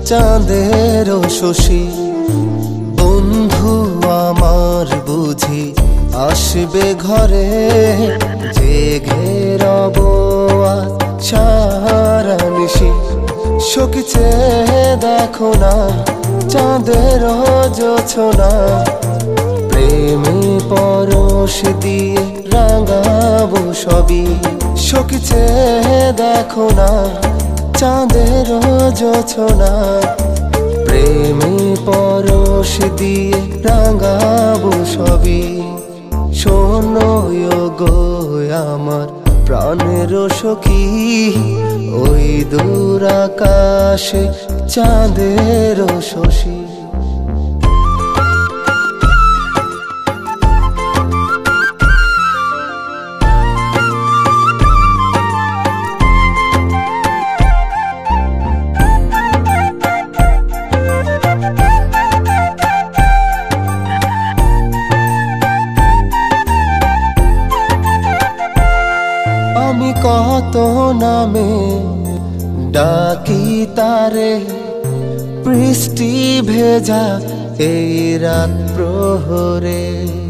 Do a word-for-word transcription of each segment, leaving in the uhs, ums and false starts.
চাঁদেরও শশী। বন্ধু আমার বুঝি আসবে ঘরে, জেগে রব আজ সারা নিশি। সখী চেয়ে দেখো না চাঁদেরও জোছনা, প্রেমে পরশ দিয়ে রাঙাবো সবই। সখী চেয়ে দেখো না চাঁদেরও জোছনা, প্রেমে পরশ দিয়ে রাঙাবো সবই। শোনো গো আমার প্রাণের সখী, ওই দূর আকাশে চাঁদেরও শশী। আমি কত নামে ডাকি তারে, বৃষ্টি ভেজা এই রাত প্রহরে।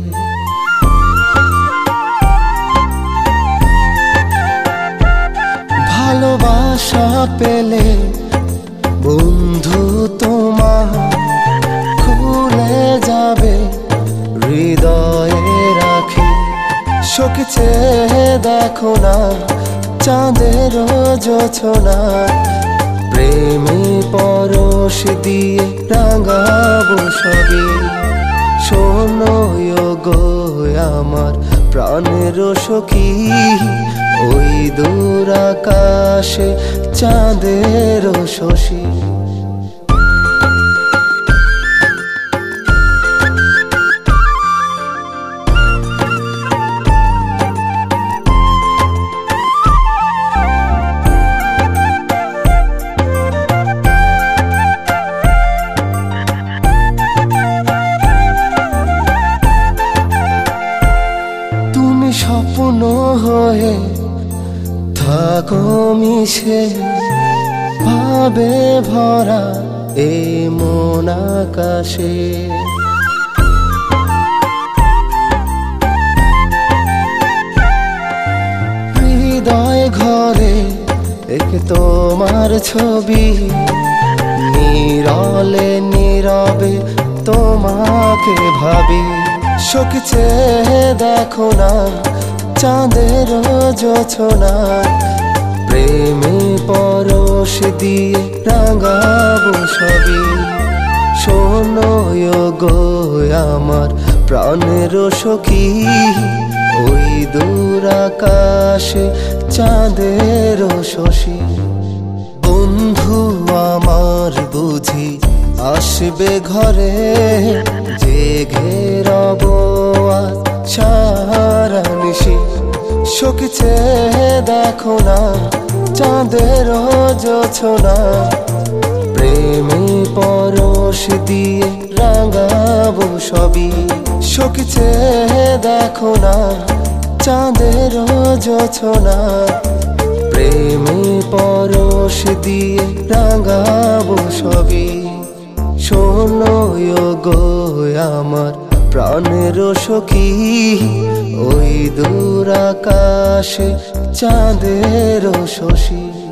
ভালোবাসা পেলে বন্ধু তোমার খুলে যাবে হৃদয়ে রাখি। সখী চেয়ে দেখো না চাঁদেরও জোছনা, প্রেমে পরশ দিয়ে রাঙাবো সবই। শোনো গো আমার প্রাণের সখী, ওই দূর আকাশে চাঁদেরও শশী। স্বপ্ন হয়ে থাকো মিশে, ভাবে ভরা এই মন আকাশে। হৃদয় ঘরে এক তোমার ছবি, নীরলে নীরবে তোমাকে ভাবি। সখী চেয়ে দেখো না চাঁদেরও জোছনা, প্রেমে পরশ দিয়ে রাঙাবো সবই। শোনো গো আমার প্রাণের সখী, ওই দূর আকাশে চাঁদেরও শশী। বন্ধু আমার বুঝি আসবে ঘরে, জেগে রব আজ সারা নিশি। সখী চেয়ে দেখো না চাঁদেরও জোছনা, প্রেমে পরশ দিয়ে রাঙাবো সবই। সখী চেয়ে দেখো না চাঁদেরও জোছনা, প্রেমে পরশ দিয়ে রাঙাবো সবই। শোনো গো আমার প্রাণের সখী, ওই দূর আকাশে চাঁদেরও শশী।